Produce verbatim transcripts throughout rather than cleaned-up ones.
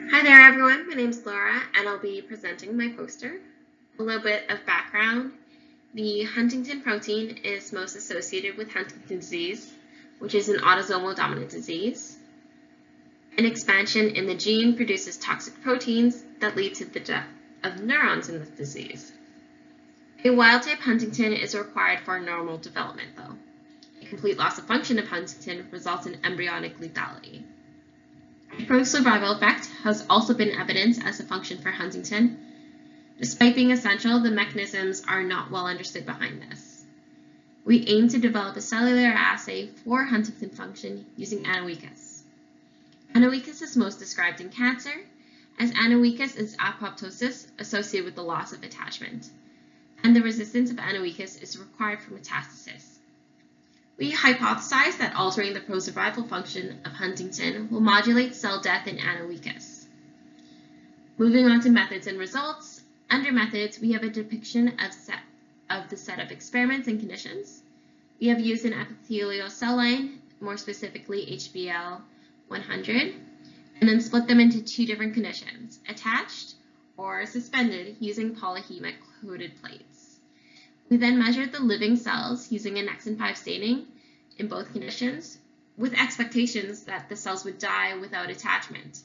Hi there everyone, my name is Laura and I'll be presenting my poster. A little bit of background. The Huntington protein is most associated with Huntington's disease, which is an autosomal dominant disease. An expansion in the gene produces toxic proteins that lead to the death of neurons in this disease. A wild-type Huntington is required for normal development though. A complete loss of function of Huntington results in embryonic lethality. A pro-survival effect has also been evidenced as a function for Huntington. Despite being essential, the mechanisms are not well understood behind this. We aim to develop a cellular assay for Huntington function using anoikis. Anoikis is most described in cancer, as anoikis is apoptosis associated with the loss of attachment, and the resistance of anoikis is required for metastasis. We hypothesize that altering the pro-survival function of Huntington will modulate cell death in anoikis. Moving on to methods and results, under methods we have a depiction of, set, of the set of experiments and conditions. We have used an epithelial cell line, more specifically H B L one hundred, and then split them into two different conditions, attached or suspended using polyhemic coated plates. We then measured the living cells using a Nexin five staining in both conditions, with expectations that the cells would die without attachment,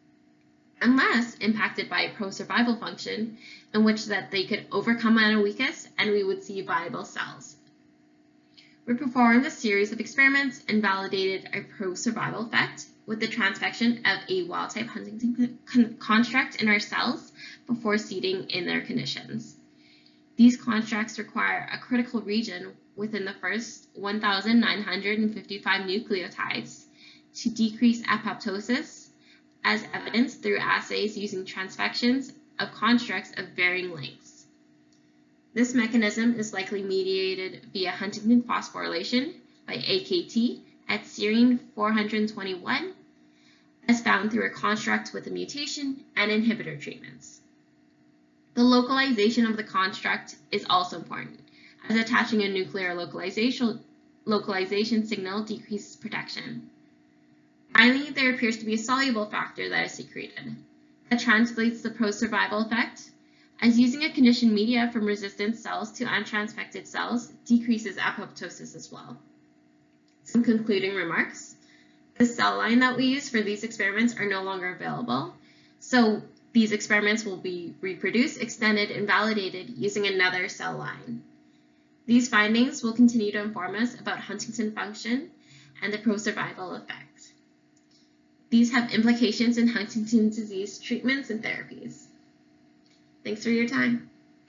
unless impacted by a pro-survival function in which that they could overcome anoikis and we would see viable cells. We performed a series of experiments and validated a pro-survival effect with the transfection of a wild-type Huntington con construct in our cells before seeding in their conditions. These constructs require a critical region within the first one thousand nine hundred fifty-five nucleotides to decrease apoptosis, as evidenced through assays using transfections of constructs of varying lengths. This mechanism is likely mediated via Huntington phosphorylation by A K T at serine four hundred twenty-one, as found through a construct with a mutation and inhibitor treatments. The localization of the construct is also important, as attaching a nuclear localization, localization signal decreases protection. Finally, there appears to be a soluble factor that is secreted that translates the pro-survival effect, as using a conditioned media from resistant cells to untransfected cells decreases apoptosis as well. Some concluding remarks. The cell line that we use for these experiments are no longer available, so these experiments will be reproduced, extended, and validated using another cell line. These findings will continue to inform us about Huntington function and the pro-survival effect. These have implications in Huntington's disease treatments and therapies. Thanks for your time.